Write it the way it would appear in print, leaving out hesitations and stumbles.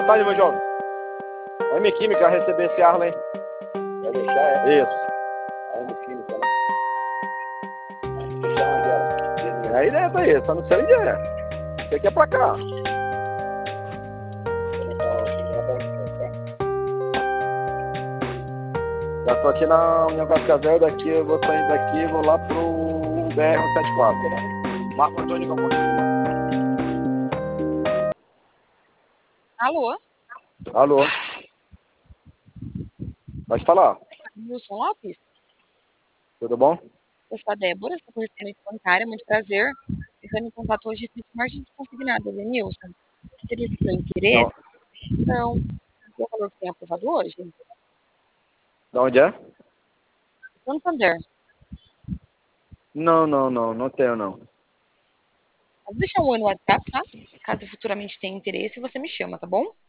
tarde, meu jovem. A M Química vai receber esse Arlen. Vai deixar, é? Isso. A M Química, né? É a ideia tá aí, só não sei a ideia. Você quer pra cá. Já tô aqui na União Cascavel, daqui eu vou saindo daqui e vou lá pro BR-174. Marco Antônio Campo. Alô? Alô? Pode falar. Wilson Lopes? Tudo bom? Eu sou a Débora, sou correspondente bancária, muito prazer. Entrando em contato hoje com o margem de consignado, Denilson. Seria do seu interesse? Não. O valor que tem aprovado hoje? De onde é? Santander. Não tenho não. Pode deixar um oi no WhatsApp, tá? Caso futuramente tenha interesse, você me chama, tá bom?